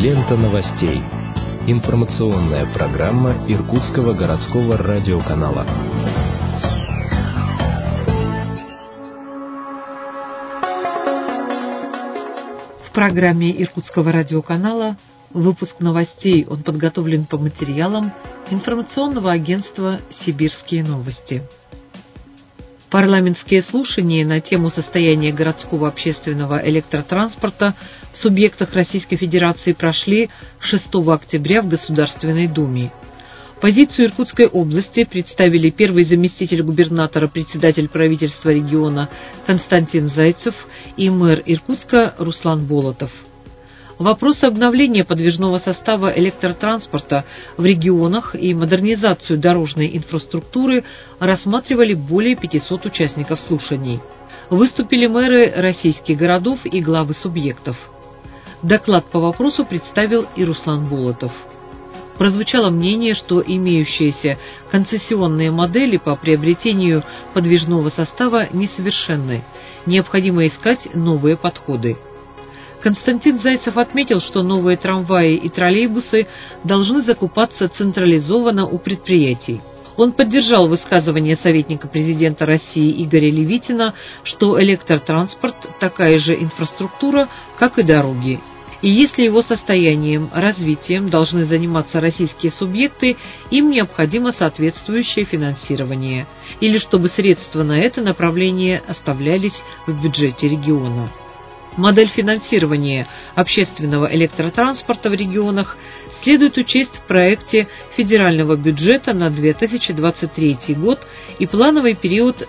Лента новостей. Информационная программа Иркутского городского радиоканала. В программе Иркутского радиоканала выпуск новостей. Он подготовлен по материалам информационного агентства «Сибирские новости». Парламентские слушания на тему состояния городского общественного электротранспорта в субъектах Российской Федерации прошли 6 октября в Государственной Думе. Позицию Иркутской области представили первый заместитель губернатора, председатель правительства региона Константин Зайцев и мэр Иркутска Руслан Болотов. Вопросы обновления подвижного состава электротранспорта в регионах и модернизацию дорожной инфраструктуры рассматривали более 500 участников слушаний. Выступили мэры российских городов и главы субъектов. Доклад по вопросу представил и Руслан Болотов. Прозвучало мнение, что имеющиеся концессионные модели по приобретению подвижного состава несовершенны, необходимо искать новые подходы. Константин Зайцев отметил, что новые трамваи и троллейбусы должны закупаться централизованно у предприятий. Он поддержал высказывание советника президента России Игоря Левитина, что электротранспорт – такая же инфраструктура, как и дороги. И если его состоянием, развитием должны заниматься российские субъекты, им необходимо соответствующее финансирование, или чтобы средства на это направление оставлялись в бюджете региона. Модель финансирования общественного электротранспорта в регионах следует учесть в проекте федерального бюджета на 2023 год и плановый период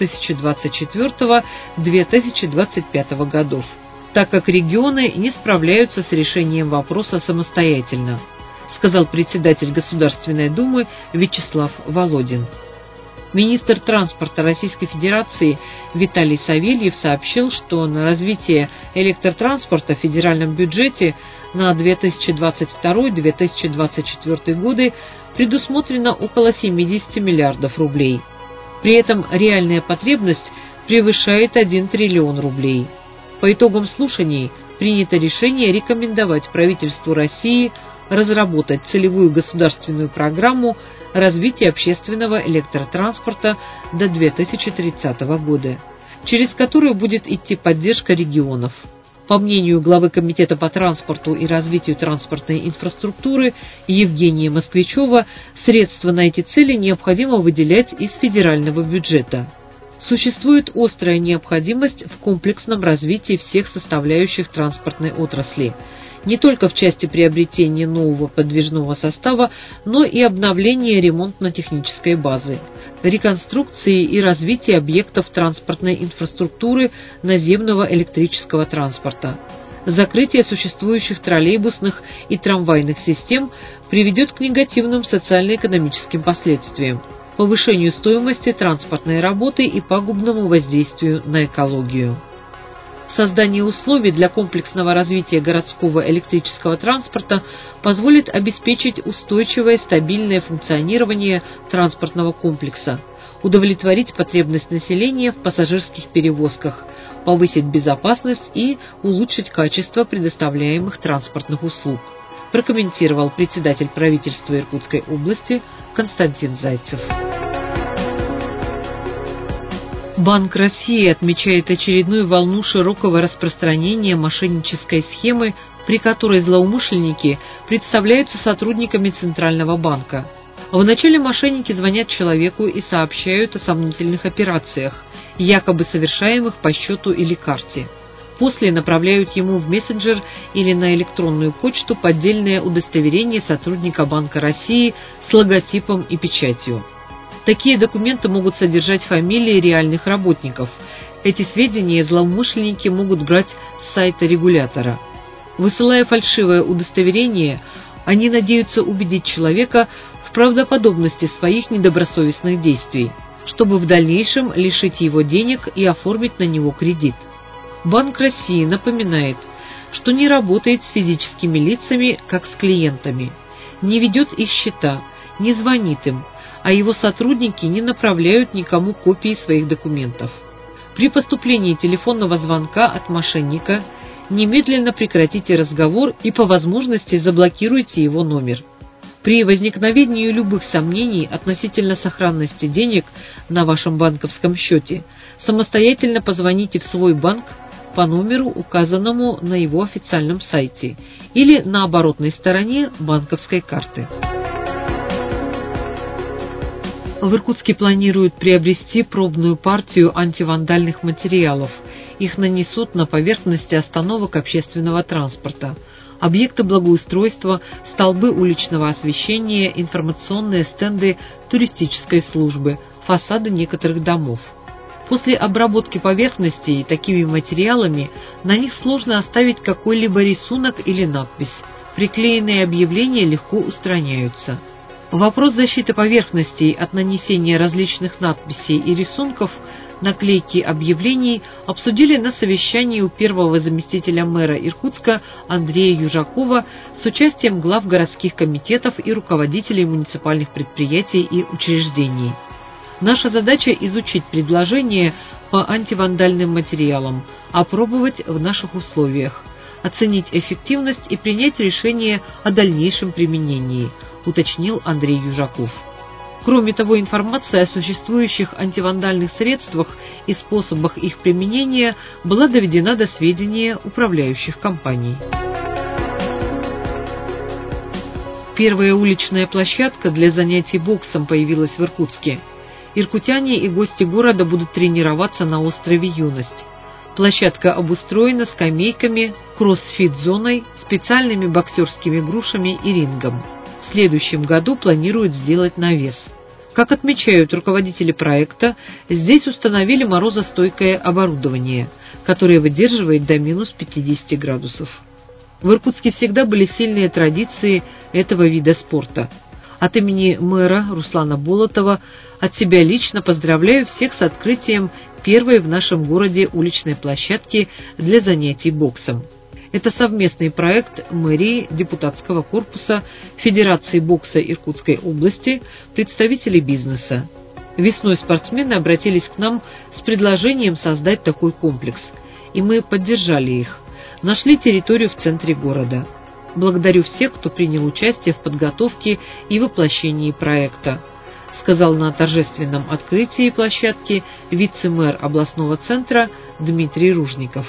2024-2025 годов, так как регионы не справляются с решением вопроса самостоятельно, сказал председатель Государственной Думы Вячеслав Володин. Министр транспорта Российской Федерации Виталий Савельев сообщил, что на развитие электротранспорта в федеральном бюджете на 2022-2024 годы предусмотрено около 70 миллиардов рублей. При этом реальная потребность превышает 1 триллион рублей. По итогам слушаний принято решение рекомендовать правительству России разработать целевую государственную программу развития общественного электротранспорта до 2030 года, через которую будет идти поддержка регионов. По мнению главы Комитета по транспорту и развитию транспортной инфраструктуры Евгения Москвичева, средства на эти цели необходимо выделять из федерального бюджета. Существует острая необходимость в комплексном развитии всех составляющих транспортной отрасли, не только в части приобретения нового подвижного состава, но и обновления ремонтно-технической базы, реконструкции и развития объектов транспортной инфраструктуры наземного электрического транспорта. Закрытие существующих троллейбусных и трамвайных систем приведет к негативным социально-экономическим последствиям, повышению стоимости транспортной работы и пагубному воздействию на экологию. Создание условий для комплексного развития городского электрического транспорта позволит обеспечить устойчивое стабильное функционирование транспортного комплекса, удовлетворить потребность населения в пассажирских перевозках, повысить безопасность и улучшить качество предоставляемых транспортных услуг, прокомментировал председатель правительства Иркутской области Константин Зайцев. Банк России отмечает очередную волну широкого распространения мошеннической схемы, при которой злоумышленники представляются сотрудниками Центрального банка. Вначале мошенники звонят человеку и сообщают о сомнительных операциях, якобы совершаемых по счету или карте. После направляют ему в мессенджер или на электронную почту поддельное удостоверение сотрудника Банка России с логотипом и печатью. Такие документы могут содержать фамилии реальных работников. Эти сведения злоумышленники могут брать с сайта регулятора. Высылая фальшивое удостоверение, они надеются убедить человека в правдоподобности своих недобросовестных действий, чтобы в дальнейшем лишить его денег и оформить на него кредит. Банк России напоминает, что не работает с физическими лицами, как с клиентами, не ведет их счета, не звонит им, а его сотрудники не направляют никому копии своих документов. При поступлении телефонного звонка от мошенника немедленно прекратите разговор и по возможности заблокируйте его номер. При возникновении любых сомнений относительно сохранности денег на вашем банковском счете самостоятельно позвоните в свой банк по номеру, указанному на его официальном сайте, или на оборотной стороне банковской карты. В Иркутске планируют приобрести пробную партию антивандальных материалов. Их нанесут на поверхности остановок общественного транспорта, объекты благоустройства, столбы уличного освещения, информационные стенды туристической службы, фасады некоторых домов. После обработки поверхностей такими материалами на них сложно оставить какой-либо рисунок или надпись. Приклеенные объявления легко устраняются. Вопрос защиты поверхностей от нанесения различных надписей и рисунков наклейки объявлений обсудили на совещании у первого заместителя мэра Иркутска Андрея Южакова с участием глав городских комитетов и руководителей муниципальных предприятий и учреждений. Наша задача – изучить предложения по антивандальным материалам, опробовать в наших условиях, оценить эффективность и принять решение о дальнейшем применении, уточнил Андрей Южаков. Кроме того, информация о существующих антивандальных средствах и способах их применения была доведена до сведения управляющих компаний. Первая уличная площадка для занятий боксом появилась в Иркутске. Иркутяне и гости города будут тренироваться на острове Юность. Площадка обустроена скамейками, кроссфит-зоной, специальными боксерскими грушами и рингом. В следующем году планируют сделать навес. Как отмечают руководители проекта, здесь установили морозостойкое оборудование, которое выдерживает до минус 50 градусов. В Иркутске всегда были сильные традиции этого вида спорта. От имени мэра Руслана Болотова от себя лично поздравляю всех с открытием первой в нашем городе уличной площадки для занятий боксом. Это совместный проект мэрии, депутатского корпуса, Федерации бокса Иркутской области, представителей бизнеса. Весной спортсмены обратились к нам с предложением создать такой комплекс, и мы поддержали их. Нашли территорию в центре города. Благодарю всех, кто принял участие в подготовке и воплощении проекта, сказал на торжественном открытии площадки вице-мэр областного центра Дмитрий Ружников.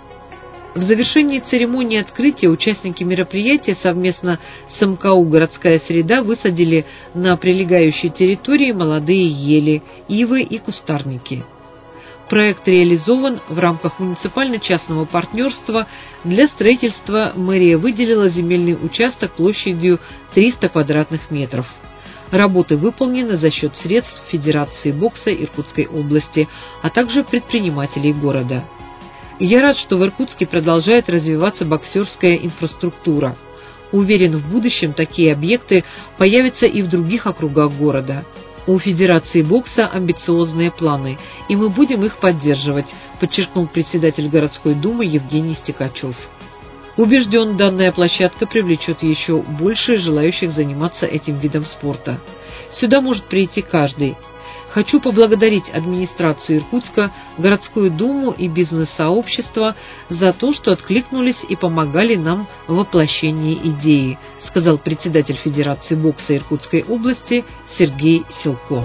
В завершении церемонии открытия участники мероприятия совместно с МКУ «Городская среда» высадили на прилегающей территории молодые ели, ивы и кустарники. Проект реализован в рамках муниципально-частного партнерства. Для строительства мэрия выделила земельный участок площадью 300 квадратных метров. Работы выполнены за счет средств Федерации бокса Иркутской области, а также предпринимателей города. Я рад, что в Иркутске продолжает развиваться боксерская инфраструктура. Уверен, в будущем такие объекты появятся и в других округах города. У Федерации бокса амбициозные планы, и мы будем их поддерживать, подчеркнул председатель городской думы Евгений Стекачев. Убежден, данная площадка привлечет еще больше желающих заниматься этим видом спорта. Сюда может прийти каждый. Хочу поблагодарить администрацию Иркутска, городскую думу и бизнес-сообщество за то, что откликнулись и помогали нам в воплощении идеи, сказал председатель Федерации бокса Иркутской области Сергей Силко.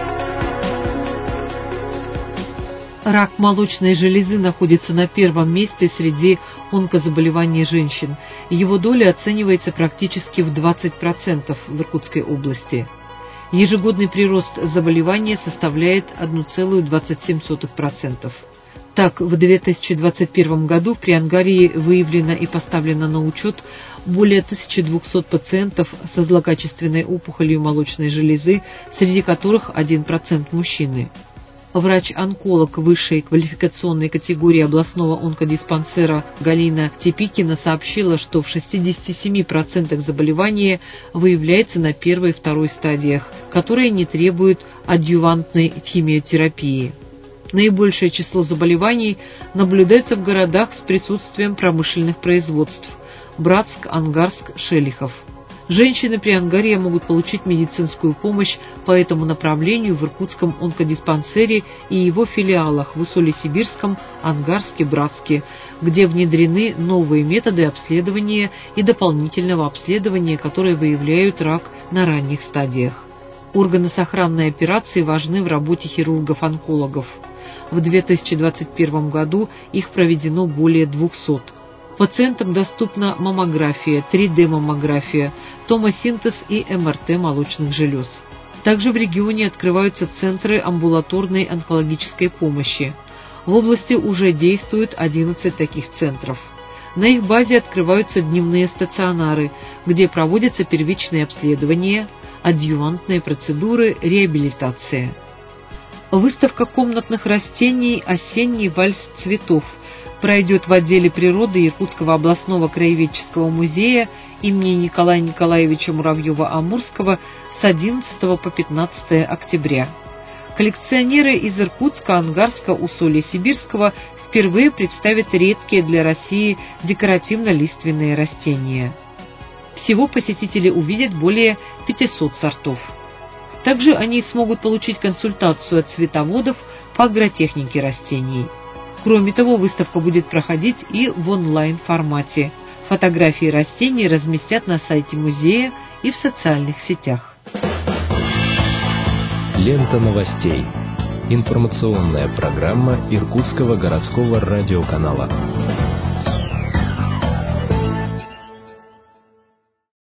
Рак молочной железы находится на первом месте среди онкозаболеваний женщин. Его доля оценивается практически в 20% в Иркутской области. Ежегодный прирост заболевания составляет 1,27%. Так, в 2021 году при Ангарии выявлено и поставлено на учет более 1200 пациентов со злокачественной опухолью молочной железы, среди которых 1% мужчины. Врач-онколог высшей квалификационной категории областного онкодиспансера Галина Тепикина сообщила, что в 67% заболевания выявляется на первой и второй стадиях, которые не требуют адъювантной химиотерапии. Наибольшее число заболеваний наблюдается в городах с присутствием промышленных производств – Братск, Ангарск, Шелихов. Женщины при Ангарье могут получить медицинскую помощь по этому направлению в Иркутском онкодиспансере и его филиалах в Усолье-Сибирском, Ангарске, Братске, где внедрены новые методы обследования и дополнительного обследования, которые выявляют рак на ранних стадиях. Органосохранные операции важны в работе хирургов-онкологов. В 2021 году их проведено более 200. Пациентам доступна маммография, 3D-маммография, томосинтез и МРТ молочных желез. Также в регионе открываются центры амбулаторной онкологической помощи. В области уже действует 11 таких центров. На их базе открываются дневные стационары, где проводятся первичные обследования, адъювантные процедуры, реабилитация. Выставка комнатных растений «Осенний вальс цветов» пройдет в отделе природы Иркутского областного краеведческого музея имени Николая Николаевича Муравьева-Амурского с 11 по 15 октября. Коллекционеры из Иркутска, Ангарска, Усолья-Сибирского впервые представят редкие для России декоративно-лиственные растения. Всего посетители увидят более 500 сортов. Также они смогут получить консультацию от цветоводов по агротехнике растений. Кроме того, выставка будет проходить и в онлайн-формате. Фотографии растений разместят на сайте музея и в социальных сетях. Лента новостей. Информационная программа Иркутского городского радиоканала.